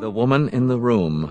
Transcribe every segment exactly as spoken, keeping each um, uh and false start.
The Woman in the Room.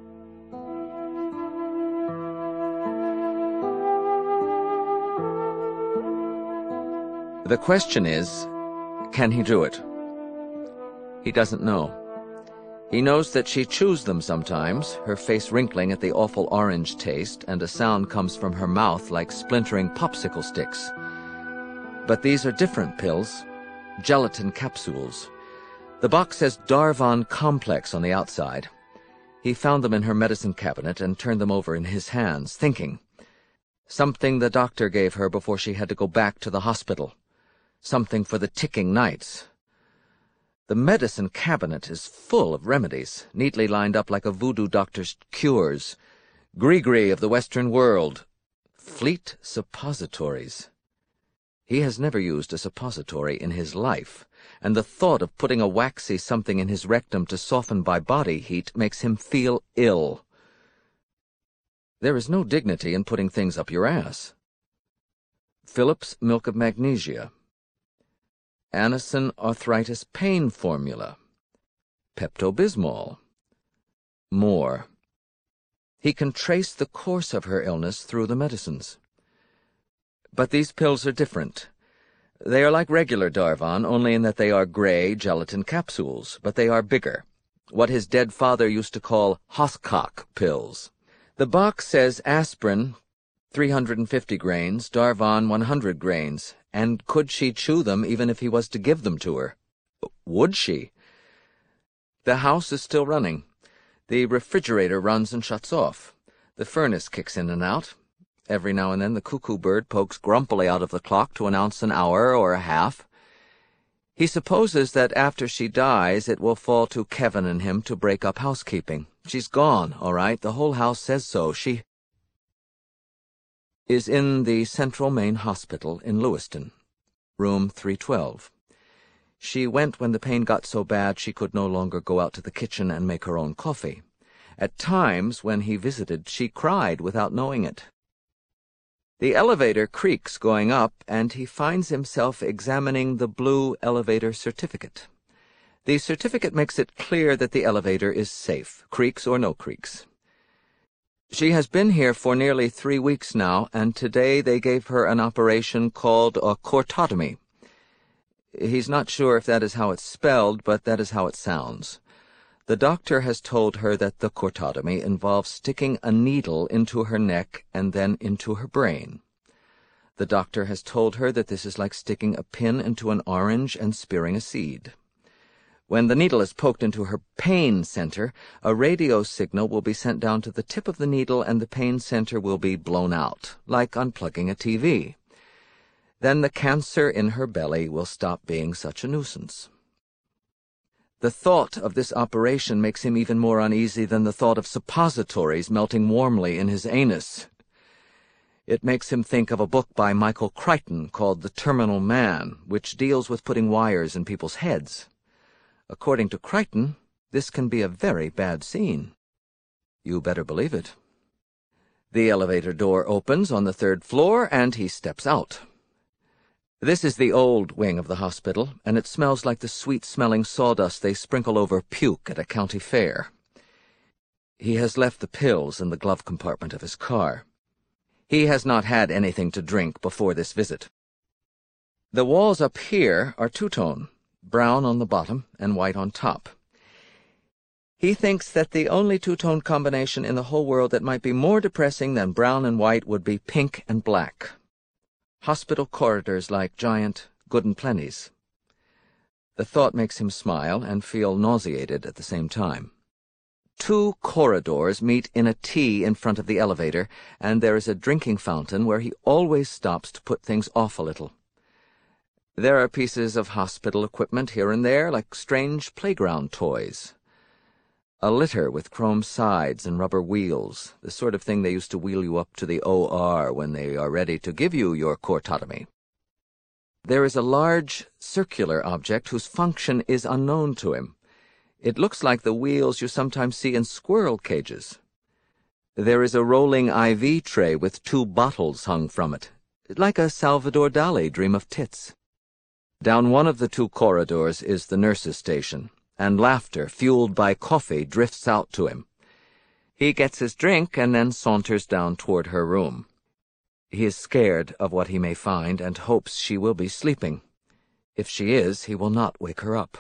The question is, can he do it? He doesn't know. He knows that she chews them sometimes, her face wrinkling at the awful orange taste, and a sound comes from her mouth like splintering popsicle sticks. But these are different pills, gelatin capsules. The box says Darvon Complex on the outside. He found them in her medicine cabinet and turned them over in his hands, thinking. Something the doctor gave her before she had to go back to the hospital. Something for the ticking nights. The medicine cabinet is full of remedies, neatly lined up like a voodoo doctor's cures. Gree-gree of the Western world. Fleet suppositories. He has never used a suppository in his life, and the thought of putting a waxy something in his rectum to soften by body heat makes him feel ill. There is no dignity in putting things up your ass. Phillips Milk of Magnesia. Anacin Arthritis Pain Formula. Pepto-Bismol. More. He can trace the course of her illness through the medicines. But these pills are different. They are like regular Darvon, only in that they are gray gelatin capsules, but they are bigger, what his dead father used to call Hosscock pills. The box says aspirin, three hundred fifty grains, Darvon, one hundred grains, and could she chew them even if he was to give them to her? Would she? The house is still running. The refrigerator runs and shuts off. The furnace kicks in and out. Every now and then the cuckoo bird pokes grumpily out of the clock to announce an hour or a half. He supposes that after she dies it will fall to Kevin and him to break up housekeeping. She's gone, all right. The whole house says so. She is in the Central Main Hospital in Lewiston, room three twelve. She went when the pain got so bad she could no longer go out to the kitchen and make her own coffee. At times, when he visited, she cried without knowing it. The elevator creaks going up, and he finds himself examining the blue elevator certificate. The certificate makes it clear that the elevator is safe, creaks or no creaks. She has been here for nearly three weeks now, and today they gave her an operation called a cortotomy. He's not sure if that is how it's spelled, but that is how it sounds. The doctor has told her that the cortotomy involves sticking a needle into her neck and then into her brain. The doctor has told her that this is like sticking a pin into an orange and spearing a seed. When the needle is poked into her pain center, a radio signal will be sent down to the tip of the needle and the pain center will be blown out, like unplugging a T V. Then the cancer in her belly will stop being such a nuisance. The thought of this operation makes him even more uneasy than the thought of suppositories melting warmly in his anus. It makes him think of a book by Michael Crichton called The Terminal Man, which deals with putting wires in people's heads. According to Crichton, this can be a very bad scene. You better believe it. The elevator door opens on the third floor, and he steps out. This is the old wing of the hospital, and it smells like the sweet-smelling sawdust they sprinkle over puke at a county fair. He has left the pills in the glove compartment of his car. He has not had anything to drink before this visit. The walls up here are two-tone, brown on the bottom and white on top. He thinks that the only two-tone combination in the whole world that might be more depressing than brown and white would be pink and black. Hospital corridors like giant Good and Plenty's. The thought makes him smile and feel nauseated at the same time. Two corridors meet in a T in front of the elevator, and there is a drinking fountain where he always stops to put things off a little. There are pieces of hospital equipment here and there, like strange playground toys. A litter with chrome sides and rubber wheels, the sort of thing they used to wheel you up to the O R when they are ready to give you your cortotomy. There is a large, circular object whose function is unknown to him. It looks like the wheels you sometimes see in squirrel cages. There is a rolling I V tray with two bottles hung from it, like a Salvador Dali dream of tits. Down one of the two corridors is the nurse's station. and laughter, fueled by coffee, drifts out to him. He gets his drink and then saunters down toward her room. He is scared of what he may find and hopes she will be sleeping. If she is, he will not wake her up.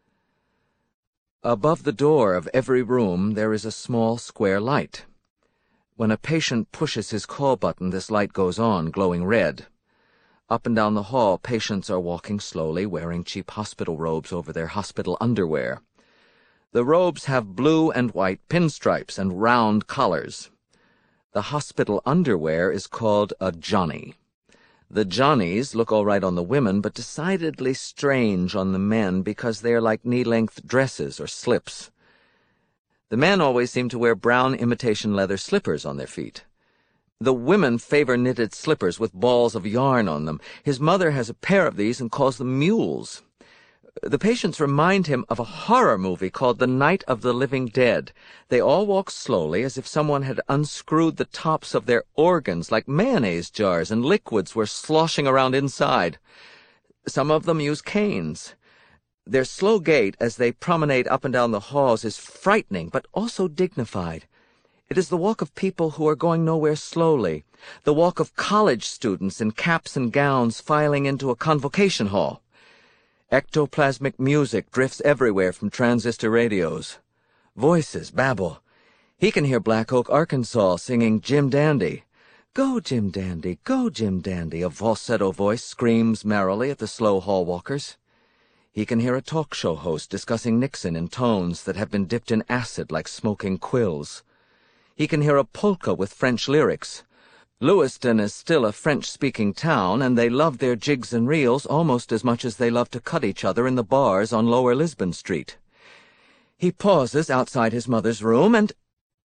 Above the door of every room there is a small square light. When a patient pushes his call button, this light goes on, glowing red. Up and down the hall, patients are walking slowly, wearing cheap hospital robes over their hospital underwear. The robes have blue and white pinstripes and round collars. The hospital underwear is called a johnny. The johnnies look all right on the women, but decidedly strange on the men because they are like knee-length dresses or slips. The men always seem to wear brown imitation leather slippers on their feet. The women favor knitted slippers with balls of yarn on them. His mother has a pair of these and calls them mules. The patients remind him of a horror movie called The Night of the Living Dead. They all walk slowly as if someone had unscrewed the tops of their organs like mayonnaise jars and liquids were sloshing around inside. Some of them use canes. Their slow gait as they promenade up and down the halls is frightening but also dignified. It is the walk of people who are going nowhere slowly, the walk of college students in caps and gowns filing into a convocation hall. Ectoplasmic music drifts everywhere from transistor radios. Voices babble. He can hear Black Oak, Arkansas, singing Jim Dandy. "Go, Jim Dandy, go, Jim Dandy," a falsetto voice screams merrily at the slow hall walkers. He can hear a talk show host discussing Nixon in tones that have been dipped in acid like smoking quills. He can hear a polka with French lyrics. Lewiston is still a French-speaking town, and they love their jigs and reels almost as much as they love to cut each other in the bars on Lower Lisbon Street. He pauses outside his mother's room, and...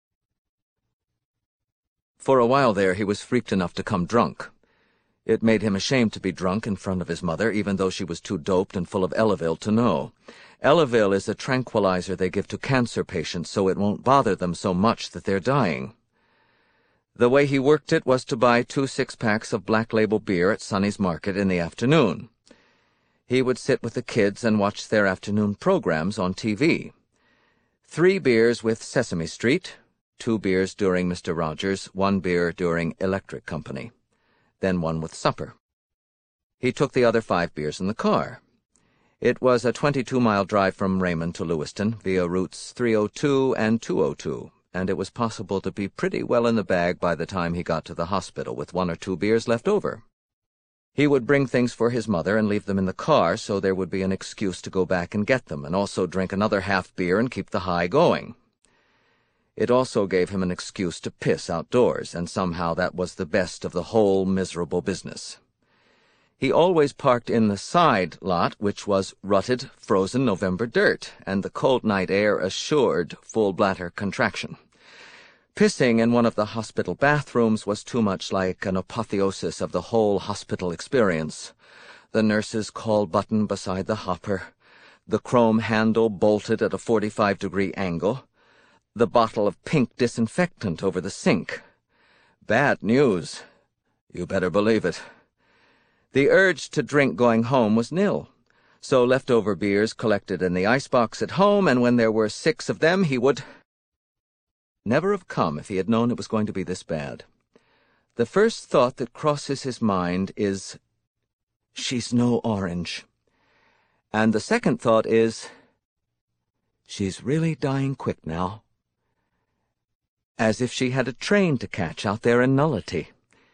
For a while there he was freaked enough to come drunk. It made him ashamed to be drunk in front of his mother, even though she was too doped and full of Elavil to know. Elavil is a tranquilizer they give to cancer patients so it won't bother them so much that they're dying. The way he worked it was to buy two six-packs of Black Label beer at Sonny's Market in the afternoon. He would sit with the kids and watch their afternoon programs on T V. Three beers with Sesame Street, two beers during Mister Rogers, one beer during Electric Company, then one with supper. He took the other five beers in the car. It was a twenty-two mile drive from Raymond to Lewiston via routes three oh two and two oh two. And it was possible to be pretty well in the bag by the time he got to the hospital with one or two beers left over. He would bring things for his mother and leave them in the car so there would be an excuse to go back and get them, and also drink another half beer and keep the high going. It also gave him an excuse to piss outdoors, and somehow that was the best of the whole miserable business. He always parked in the side lot, which was rutted, frozen November dirt, and the cold night air assured full bladder contraction. Pissing in one of the hospital bathrooms was too much like an apotheosis of the whole hospital experience. The nurse's call button beside the hopper, the chrome handle bolted at a forty-five degree angle, the bottle of pink disinfectant over the sink. Bad news. You better believe it. The urge to drink going home was nil, so leftover beers collected in the icebox at home, and when there were six of them he would never have come if he had known it was going to be this bad. The first thought that crosses his mind is, "She's no orange." And the second thought is, "She's really dying quick now." As if she had a train to catch out there in Nullity.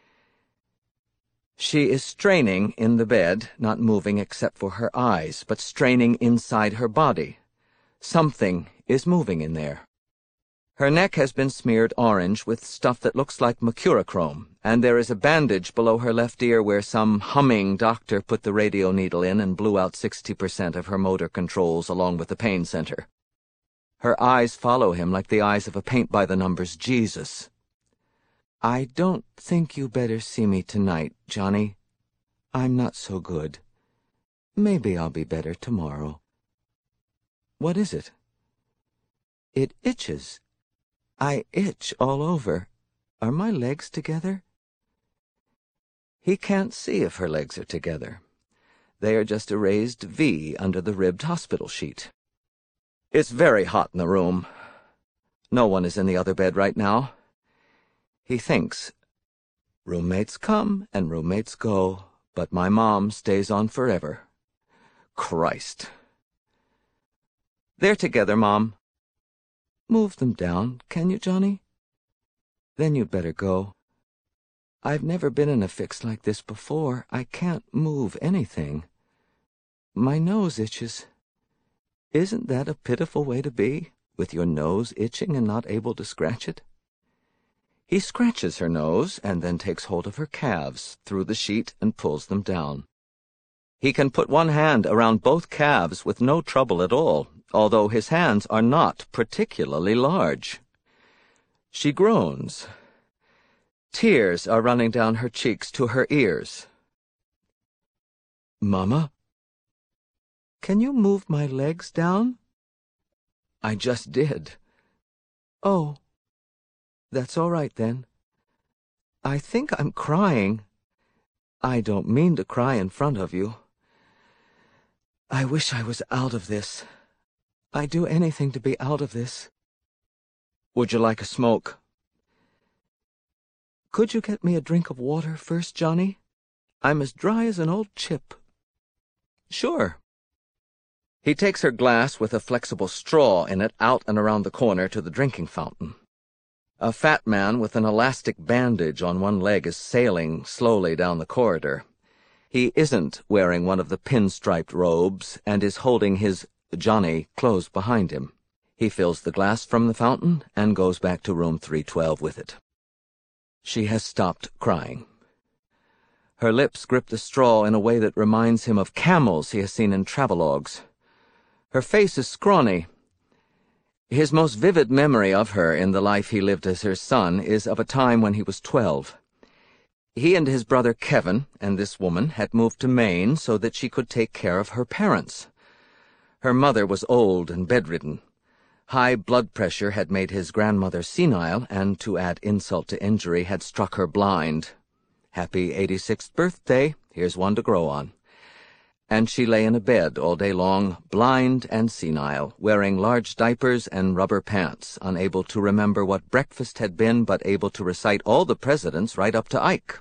She is straining in the bed, not moving except for her eyes, but straining inside her body. Something is moving in there. Her neck has been smeared orange with stuff that looks like mercurochrome, and there is a bandage below her left ear where some humming doctor put the radio needle in and blew out sixty percent of her motor controls along with the pain center. Her eyes follow him like the eyes of a paint-by-the-numbers Jesus. "I don't think you better see me tonight, Johnny. I'm not so good. Maybe I'll be better tomorrow." "What is it?" "It itches. I itch all over. Are my legs together?" He can't see if her legs are together. They are just a raised V under the ribbed hospital sheet. It's very hot in the room. No one is in the other bed right now. He thinks, roommates come and roommates go, but my mom stays on forever. Christ. They're together, Mom. Move them down, can you, Johnny? Then you'd better go. I've never been in a fix like this before. I can't move anything. My nose itches. Isn't that a pitiful way to be, with your nose itching and not able to scratch it? He scratches her nose and then takes hold of her calves through the sheet and pulls them down. He can put one hand around both calves with no trouble at all, although his hands are not particularly large. She groans. Tears are running down her cheeks to her ears. Mama? Can you move my legs down? I just did. Oh, that's all right then. I think I'm crying. I don't mean to cry in front of you. I wish I was out of this. I'd do anything to be out of this. Would you like a smoke? Could you get me a drink of water first, Johnny? I'm as dry as an old chip. Sure. He takes her glass with a flexible straw in it out and around the corner to the drinking fountain. A fat man with an elastic bandage on one leg is sailing slowly down the corridor. He isn't wearing one of the pinstriped robes and is holding his Johnny closed behind him. He fills the glass from the fountain and goes back to room three twelve with it. She has stopped crying. Her lips grip the straw in a way that reminds him of camels he has seen in travelogues. Her face is scrawny. His most vivid memory of her in the life he lived as her son is of a time when he was twelve. He and his brother Kevin and this woman had moved to Maine so that she could take care of her parents. Her mother was old and bedridden. High blood pressure had made his grandmother senile, and to add insult to injury had struck her blind. Happy eighty-sixth birthday, here's one to grow on. And she lay in a bed all day long, blind and senile, wearing large diapers and rubber pants, unable to remember what breakfast had been, but able to recite all the presidents right up to Ike.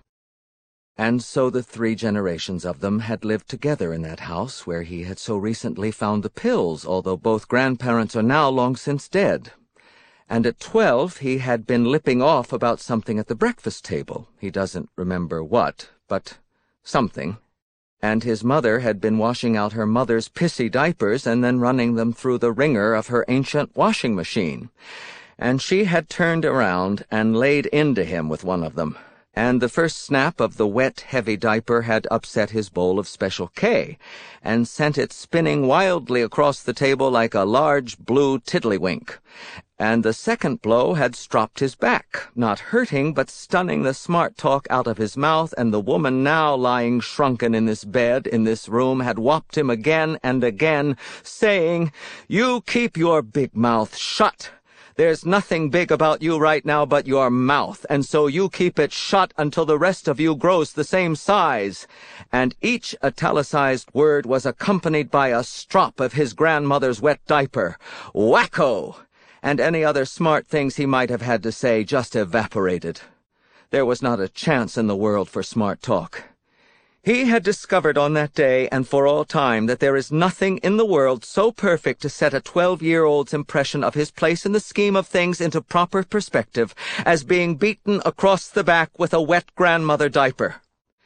And so the three generations of them had lived together in that house where he had so recently found the pills, although both grandparents are now long since dead. And at twelve he had been lipping off about something at the breakfast table. He doesn't remember what, but something. And his mother had been washing out her mother's pissy diapers and then running them through the wringer of her ancient washing machine. And she had turned around and laid into him with one of them. And the first snap of the wet, heavy diaper had upset his bowl of Special K, and sent it spinning wildly across the table like a large blue tiddlywink. And the second blow had stropped his back, not hurting, but stunning the smart talk out of his mouth, and the woman now lying shrunken in this bed, in this room, had whopped him again and again, saying, "You keep your big mouth shut. There's nothing big about you right now but your mouth, and so you keep it shut until the rest of you grows the same size." And each italicized word was accompanied by a strop of his grandmother's wet diaper. Wacko! And any other smart things he might have had to say just evaporated. There was not a chance in the world for smart talk. He had discovered on that day and for all time that there is nothing in the world so perfect to set a twelve-year-old's impression of his place in the scheme of things into proper perspective as being beaten across the back with a wet grandmother diaper.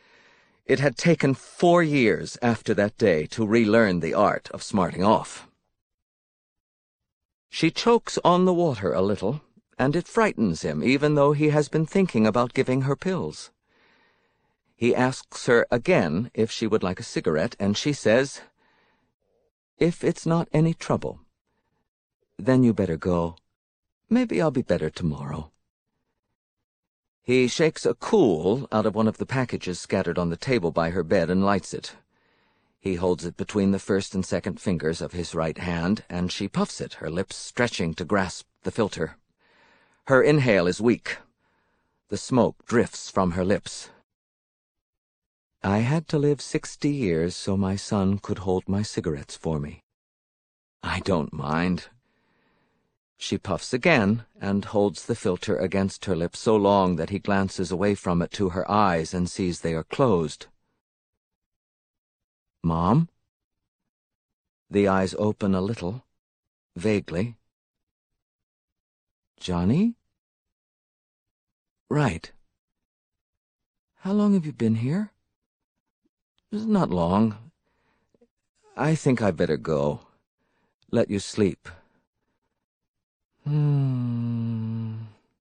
It had taken four years after that day to relearn the art of smarting off. She chokes on the water a little, and it frightens him, even though he has been thinking about giving her pills. He asks her again if she would like a cigarette, and she says, "If it's not any trouble, then you better go. Maybe I'll be better tomorrow." He shakes a Kool out of one of the packages scattered on the table by her bed and lights it. He holds it between the first and second fingers of his right hand, and she puffs it, her lips stretching to grasp the filter. Her inhale is weak. The smoke drifts from her lips. "I had to live sixty years so my son could hold my cigarettes for me. I don't mind. She puffs again and holds the filter against her lips so long that he glances away from it to her eyes and sees they are closed. "Mom?" The eyes open a little, vaguely. "Johnny?" "Right. How long have you been here?" "Not long. I think I'd better go. Let you sleep." Hmm.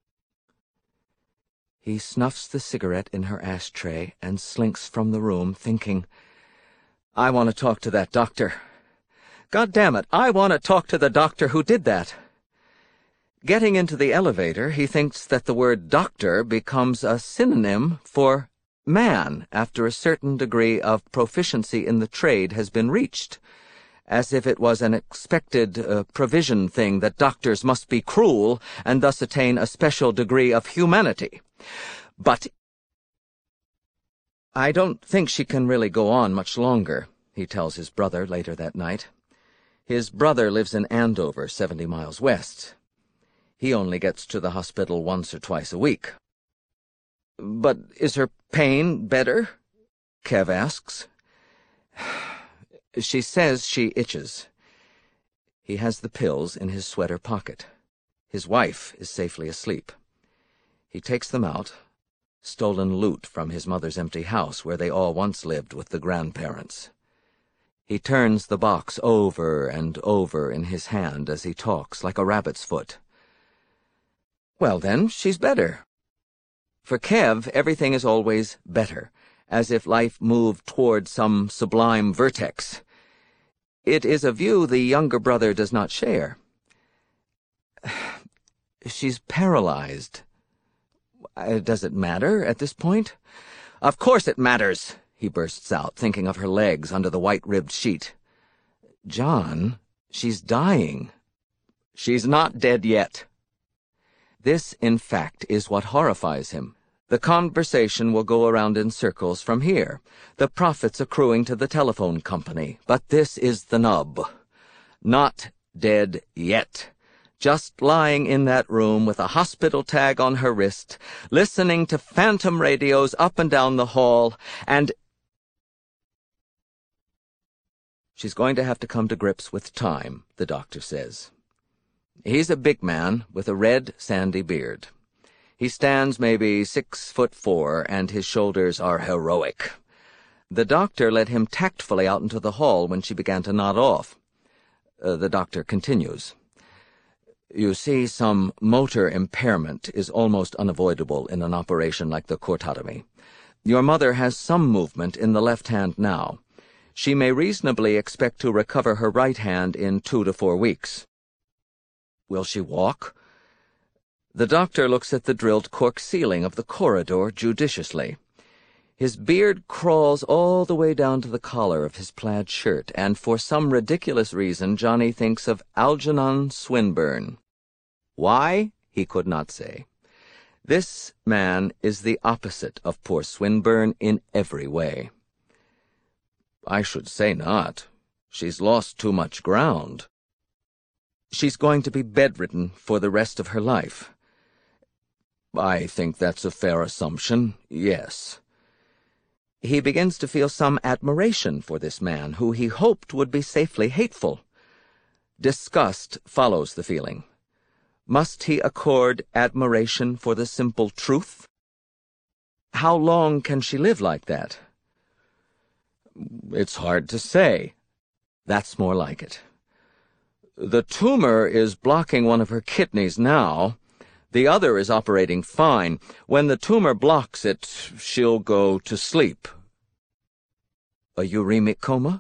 He snuffs the cigarette in her ashtray and slinks from the room, thinking, "I want to talk to that doctor. God damn it, I want to talk to the doctor who did that." Getting into the elevator, he thinks that the word doctor becomes a synonym for man after a certain degree of proficiency in the trade has been reached, as if it was an expected uh, provision thing that doctors must be cruel and thus attain a special degree of humanity. But "I don't think she can really go on much longer," he tells his brother later that night. His brother lives in Andover, seventy miles west. He only gets to the hospital once or twice a week. "But is her pain better?" Kev asks. She says she itches. He has the pills in his sweater pocket. His wife is safely asleep. He takes them out, stolen loot from his mother's empty house where they all once lived with the grandparents. He turns the box over and over in his hand as he talks, like a rabbit's foot. Well, then, she's better. For Kev, everything is always better, as if life moved toward some sublime vertex. It is a view the younger brother does not share. She's paralyzed. Uh, does it matter at this point? Of course it matters, he bursts out, thinking of her legs under the white-ribbed sheet. John, she's dying. She's not dead yet. This, in fact, is what horrifies him. The conversation will go around in circles from here, the profits accruing to the telephone company. But this is the nub. Not dead yet. Just lying in that room with a hospital tag on her wrist, listening to phantom radios up and down the hall, and... She's going to have to come to grips with time, the doctor says. He's a big man with a red, sandy beard. He stands maybe six foot four, and his shoulders are heroic. The doctor led him tactfully out into the hall when she began to nod off. Uh, the doctor continues. You see, some motor impairment is almost unavoidable in an operation like the cortotomy. Your mother has some movement in the left hand now. She may reasonably expect to recover her right hand in two to four weeks. Will she walk? The doctor looks at the drilled cork ceiling of the corridor judiciously. His beard crawls all the way down to the collar of his plaid shirt, and for some ridiculous reason Johnny thinks of Algernon Swinburne. Why, he could not say. This man is the opposite of poor Swinburne in every way. I should say not. She's lost too much ground. She's going to be bedridden for the rest of her life. I think that's a fair assumption, yes. He begins to feel some admiration for this man, who he hoped would be safely hateful. Disgust follows the feeling. Must he accord admiration for the simple truth? How long can she live like that? It's hard to say. That's more like it. The tumor is blocking one of her kidneys now. The other is operating fine. When the tumor blocks it, she'll go to sleep. A uremic coma?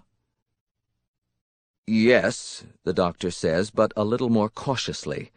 Yes, the doctor says, but a little more cautiously.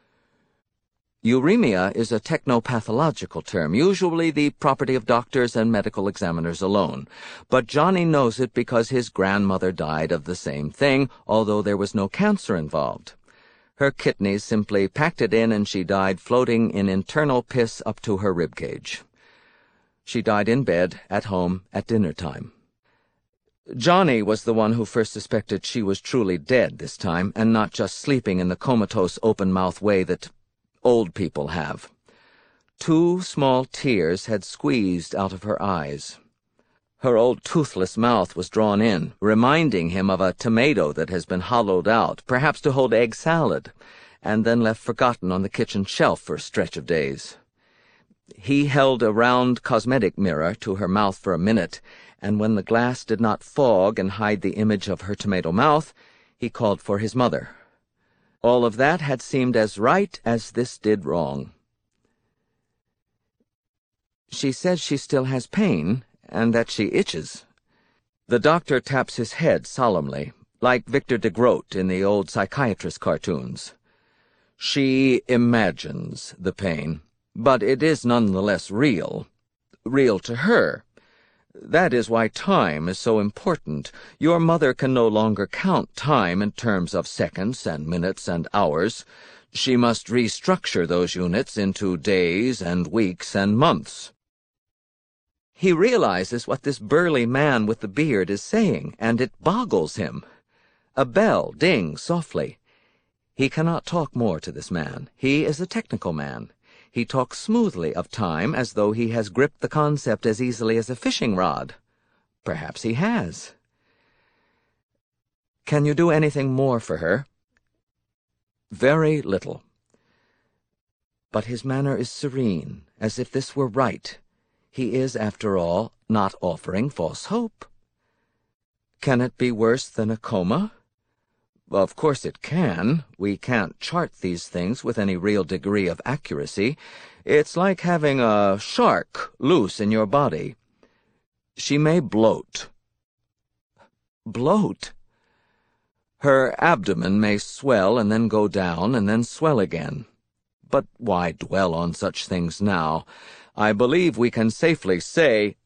Uremia is a technopathological term, usually the property of doctors and medical examiners alone. But Johnny knows it because his grandmother died of the same thing, although there was no cancer involved. Her kidneys simply packed it in, and she died floating in internal piss up to her ribcage. She died in bed, at home, at dinner time. Johnny was the one who first suspected she was truly dead this time, and not just sleeping in the comatose open-mouth way that old people have. Two small tears had squeezed out of her eyes. Her old toothless mouth was drawn in, reminding him of a tomato that has been hollowed out, perhaps to hold egg salad, and then left forgotten on the kitchen shelf for a stretch of days. He held a round cosmetic mirror to her mouth for a minute, and when the glass did not fog and hide the image of her tomato mouth, he called for his mother. All of that had seemed as right as this did wrong. She says she still has pain, and that she itches. The doctor taps his head solemnly, like Victor de Groot in the old psychiatrist cartoons. She imagines the pain, but it is nonetheless real. Real to her. That is why time is so important. Your mother can no longer count time in terms of seconds and minutes and hours. She must restructure those units into days and weeks and months. He realizes what this burly man with the beard is saying, and it boggles him. A bell dings softly. He cannot talk more to this man. He is a technical man. He talks smoothly of time as though he has gripped the concept as easily as a fishing rod. Perhaps he has. Can you do anything more for her? Very little. But his manner is serene, as if this were right. He is, after all, not offering false hope. Can it be worse than a coma? Of course it can. We can't chart these things with any real degree of accuracy. It's like having a shark loose in your body. She may bloat. Bloat? Her abdomen may swell and then go down and then swell again. But why dwell on such things now? I believe we can safely say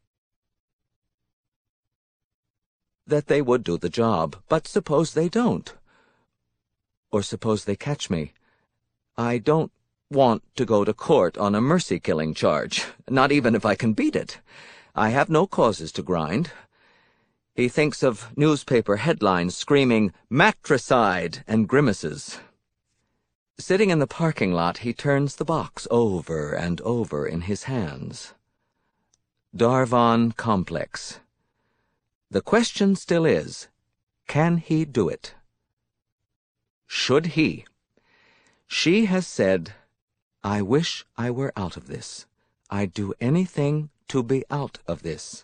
that they would do the job, but suppose they don't. Or suppose they catch me. I don't want to go to court on a mercy-killing charge, not even if I can beat it. I have no causes to grind. He thinks of newspaper headlines screaming, "Matricide," and grimaces. Sitting in the parking lot, he turns the box over and over in his hands. Darvan Complex. The question still is, can he do it? Should he? She has said, I wish I were out of this. I'd do anything to be out of this.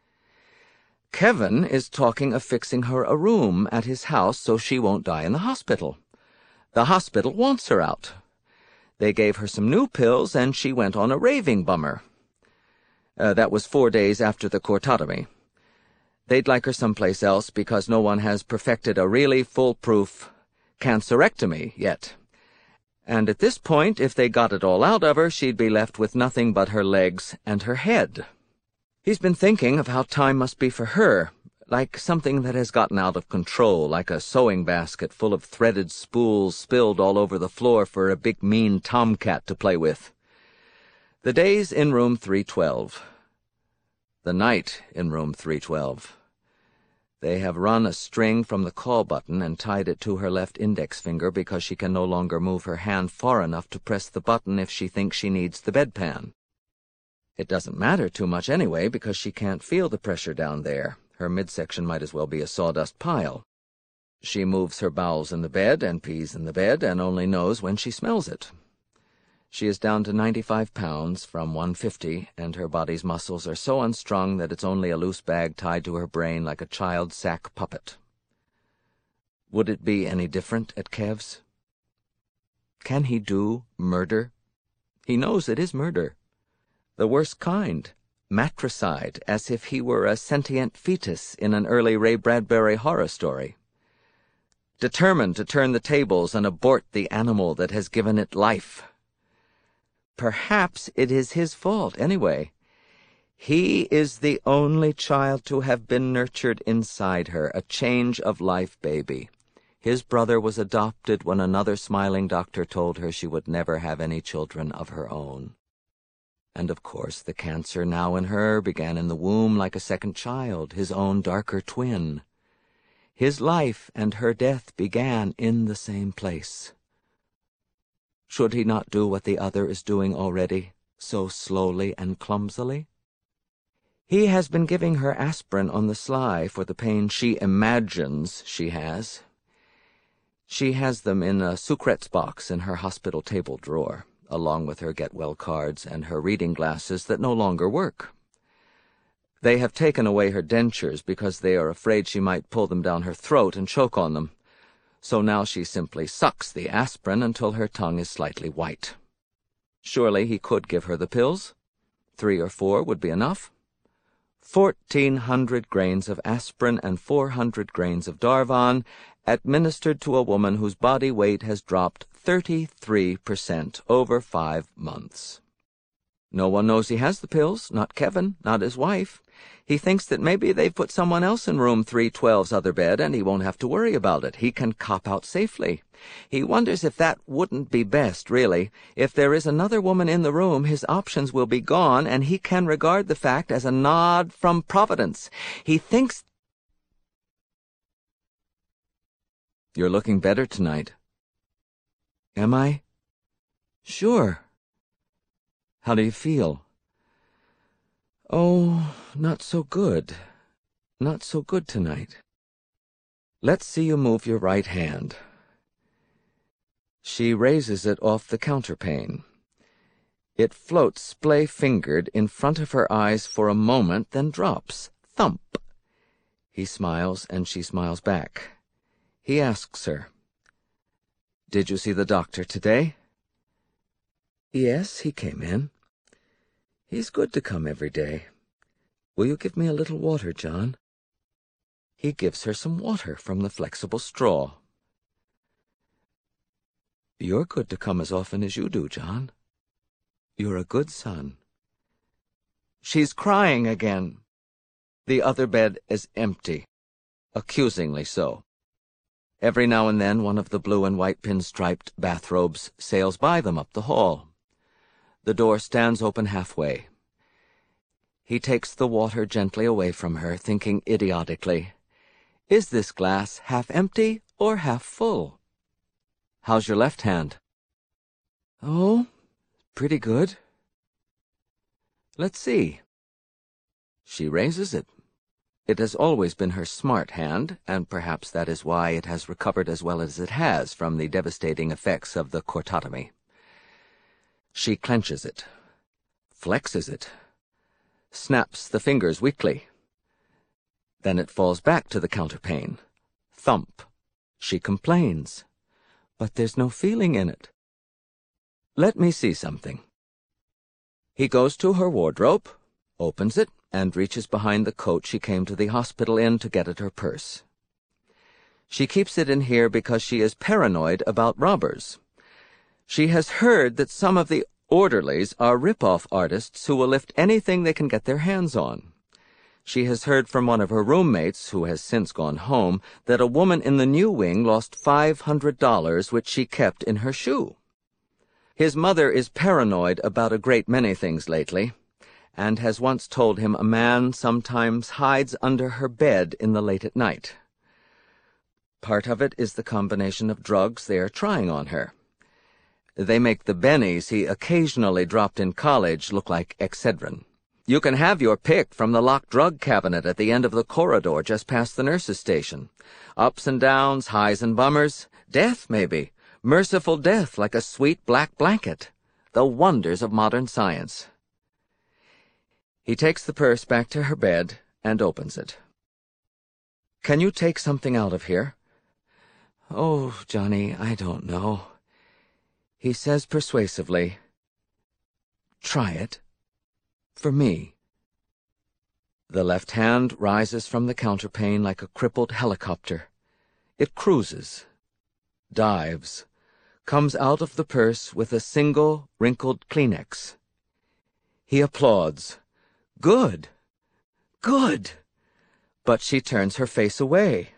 Kevin is talking of fixing her a room at his house so she won't die in the hospital. The hospital wants her out. They gave her some new pills, and she went on a raving bummer. Uh, that was four days after the cortotomy. They'd like her someplace else because no one has perfected a really foolproof cancerectomy yet. And at this point, if they got it all out of her, she'd be left with nothing but her legs and her head. He's been thinking of how time must be for her, like something that has gotten out of control, like a sewing basket full of threaded spools spilled all over the floor for a big mean tomcat to play with. The day's in room three twelve. The night in room three twelve. They have run a string from the call button and tied it to her left index finger because she can no longer move her hand far enough to press the button if she thinks she needs the bedpan. It doesn't matter too much anyway because she can't feel the pressure down there. Her midsection might as well be a sawdust pile. She moves her bowels in the bed and pees in the bed and only knows when she smells it. She is down to ninety-five pounds from one fifty, and her body's muscles are so unstrung that it's only a loose bag tied to her brain like a child sack puppet. Would it be any different at Kev's? Can he do murder? He knows it is murder. The worst kind. Matricide, as if he were a sentient fetus in an early Ray Bradbury horror story. Determined to turn the tables and abort the animal that has given it life. Perhaps it is his fault, anyway. He is the only child to have been nurtured inside her, a change-of-life baby. His brother was adopted when another smiling doctor told her she would never have any children of her own. And of course the cancer now in her began in the womb like a second child, his own darker twin. His life and her death began in the same place. Should he not do what the other is doing already, so slowly and clumsily? He has been giving her aspirin on the sly for the pain she imagines she has. She has them in a Sucret's box in her hospital table drawer, along with her get-well cards and her reading glasses that no longer work. They have taken away her dentures because they are afraid she might pull them down her throat and choke on them. So now she simply sucks the aspirin until her tongue is slightly white. Surely he could give her the pills. Three or four would be enough. Fourteen hundred grains of aspirin and four hundred grains of Darvon, administered to a woman whose body weight has dropped thirty-three percent over five months. No one knows he has the pills, not Kevin, not his wife. He thinks that maybe they've put someone else in room three twelve's other bed and he won't have to worry about it. He can cop out safely. He wonders if that wouldn't be best, really. If there is another woman in the room, his options will be gone, and he can regard the fact as a nod from Providence. He thinks... You're looking better tonight. Am I? Sure. How do you feel? Oh, not so good. Not so good tonight. Let's see you move your right hand. She raises it off the counterpane. It floats splay-fingered in front of her eyes for a moment, then drops. Thump! He smiles, and she smiles back. He asks her, "Did you see the doctor today?" "Yes, he came in. He's good to come every day. Will you give me a little water, John?" He gives her some water from the flexible straw. "You're good to come as often as you do, John. You're a good son." She's crying again. The other bed is empty, accusingly so. Every now and then one of the blue and white pinstriped bathrobes sails by them up the hall. The door stands open halfway. He takes the water gently away from her, thinking idiotically, "Is this glass half empty or half full?" "How's your left hand?" "Oh, pretty good." "Let's see." She raises it. It has always been her smart hand, and perhaps that is why it has recovered as well as it has from the devastating effects of the cortotomy. She clenches it, flexes it, snaps the fingers weakly. Then it falls back to the counterpane. Thump. She complains. But there's no feeling in it. "Let me see something." He goes to her wardrobe, opens it, and reaches behind the coat she came to the hospital in to get at her purse. She keeps it in here because she is paranoid about robbers. She has heard that some of the orderlies are rip-off artists who will lift anything they can get their hands on. She has heard from one of her roommates, who has since gone home, that a woman in the new wing lost five hundred dollars which she kept in her shoe. His mother is paranoid about a great many things lately, and has once told him a man sometimes hides under her bed in the late at night. Part of it is the combination of drugs they are trying on her. They make the bennies he occasionally dropped in college look like Excedrin. You can have your pick from the locked drug cabinet at the end of the corridor just past the nurse's station. Ups and downs, highs and bummers, death maybe, merciful death like a sweet black blanket. The wonders of modern science. He takes the purse back to her bed and opens it. "Can you take something out of here?" "Oh, Johnny, I don't know." He says persuasively, "Try it. For me." The left hand rises from the counterpane like a crippled helicopter. It cruises, dives, comes out of the purse with a single wrinkled Kleenex. He applauds. Good! Good! But she turns her face away.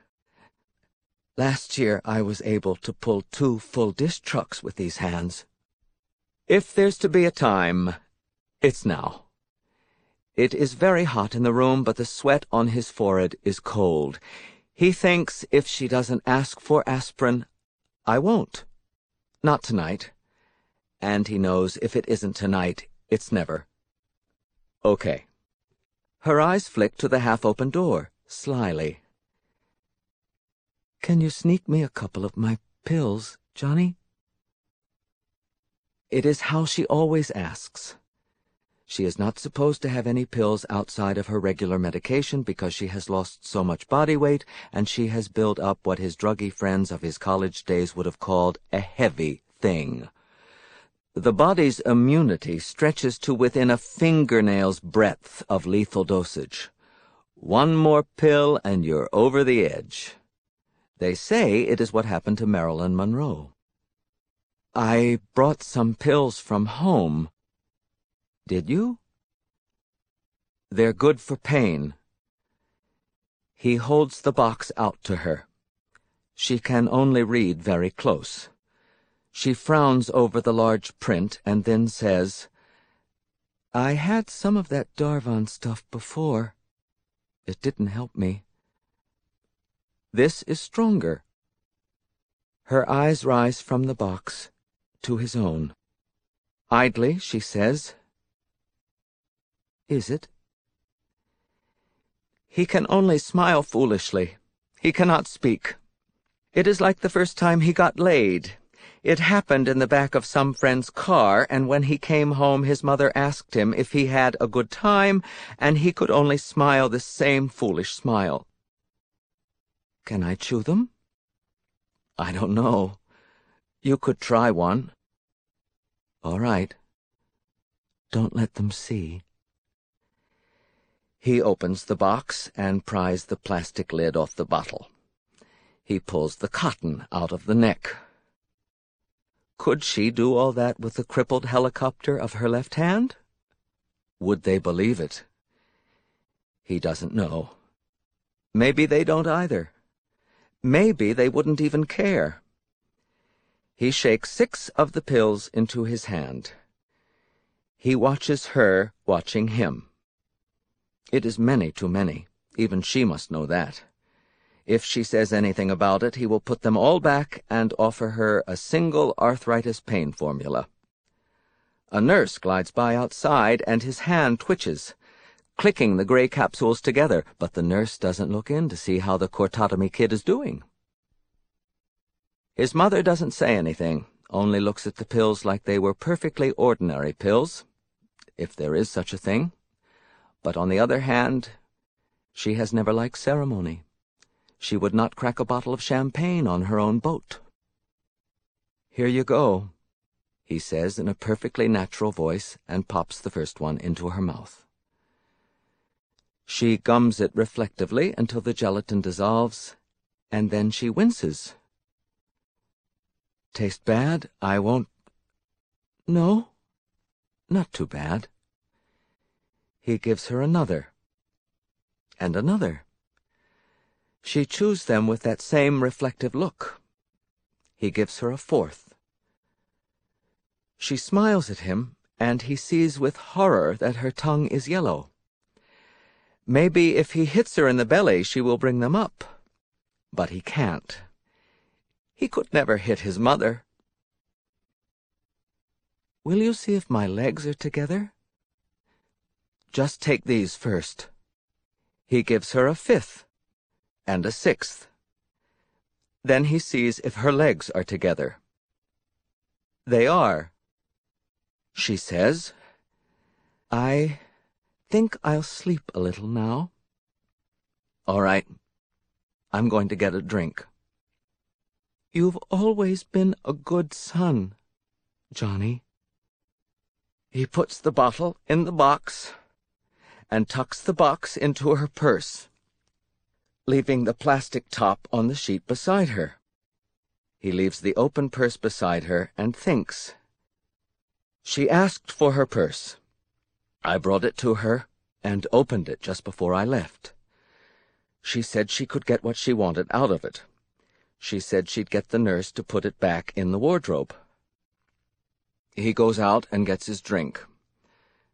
"Last year I was able to pull two full dish trucks with these hands." "If there's to be a time," It's now. It is very hot in the room, but the sweat on his forehead is cold. He thinks if she doesn't ask for aspirin, I won't. Not tonight. And he knows if it isn't tonight, it's never. Okay. Her eyes flick to the half-open door, slyly. Can you sneak me a couple of my pills, Johnny? It is how she always asks. She is not supposed to have any pills outside of her regular medication because she has lost so much body weight, and she has built up what his druggy friends of his college days would have called a heavy thing. The body's immunity stretches to within a fingernail's breadth of lethal dosage. One more pill and you're over the edge. They say it is what happened to Marilyn Monroe. I brought some pills from home. Did you? They're good for pain. He holds the box out to her. She can only read very close. She frowns over the large print and then says, I had some of that Darvon stuff before. It didn't help me. This is stronger. Her eyes rise from the box to his own. Idly, she says, Is it? He can only smile foolishly. He cannot speak. It is like the first time he got laid. It happened in the back of some friend's car, and when he came home his mother asked him if he had a good time, and he could only smile the same foolish smile. Can I chew them? I don't know. You could try one. All right. Don't let them see. He opens the box and pries the plastic lid off the bottle. He pulls the cotton out of the neck. Could she do all that with the crippled helicopter of her left hand? Would they believe it? He doesn't know. Maybe they don't either. Maybe they wouldn't even care. He shakes six of the pills into his hand. He watches her watching him. It is many too many. Even she must know that. If she says anything about it, he will put them all back and offer her a single arthritis pain formula. A nurse glides by outside, and his hand twitches, clicking the gray capsules together, but the nurse doesn't look in to see how the cortotomy kid is doing. His mother doesn't say anything, only looks at the pills like they were perfectly ordinary pills, if there is such a thing. But on the other hand, she has never liked ceremony. She would not crack a bottle of champagne on her own boat. Here you go, he says in a perfectly natural voice, and pops the first one into her mouth. She gums it reflectively until the gelatin dissolves, and then she winces. Taste bad? I won't... No, not too bad. He gives her another, and another. She chews them with that same reflective look. He gives her a fourth. She smiles at him, and he sees with horror that her tongue is yellow. Maybe if he hits her in the belly, she will bring them up. But he can't. He could never hit his mother. Will you see if my legs are together? Just take these first. He gives her a fifth. And a sixth. Then he sees if her legs are together. They are. She says, I think I'll sleep a little now. All right. I'm going to get a drink. You've always been a good son, Johnny. He puts the bottle in the box and tucks the box into her purse, leaving the plastic top on the sheet beside her. He leaves the open purse beside her and thinks. She asked for her purse. I brought it to her and opened it just before I left. She said she could get what she wanted out of it. She said she'd get the nurse to put it back in the wardrobe. He goes out and gets his drink.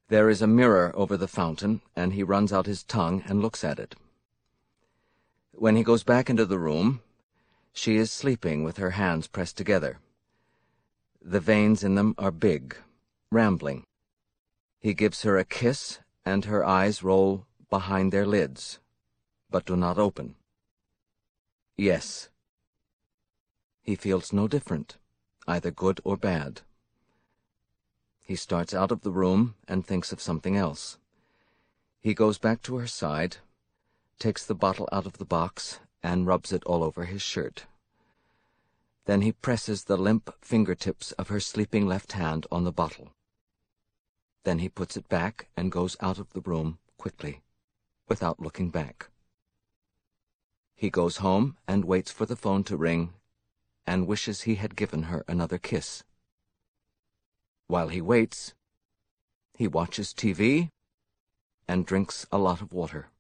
There is a mirror over the fountain, and he runs out his tongue and looks at it. When he goes back into the room, she is sleeping with her hands pressed together. The veins in them are big, rambling. He gives her a kiss, and her eyes roll behind their lids, but do not open. Yes. He feels no different, either good or bad. He starts out of the room and thinks of something else. He goes back to her side, takes the bottle out of the box, and rubs it all over his shirt. Then he presses the limp fingertips of her sleeping left hand on the bottle. Then he puts it back and goes out of the room quickly, without looking back. He goes home and waits for the phone to ring and wishes he had given her another kiss. While he waits, he watches T V and drinks a lot of water.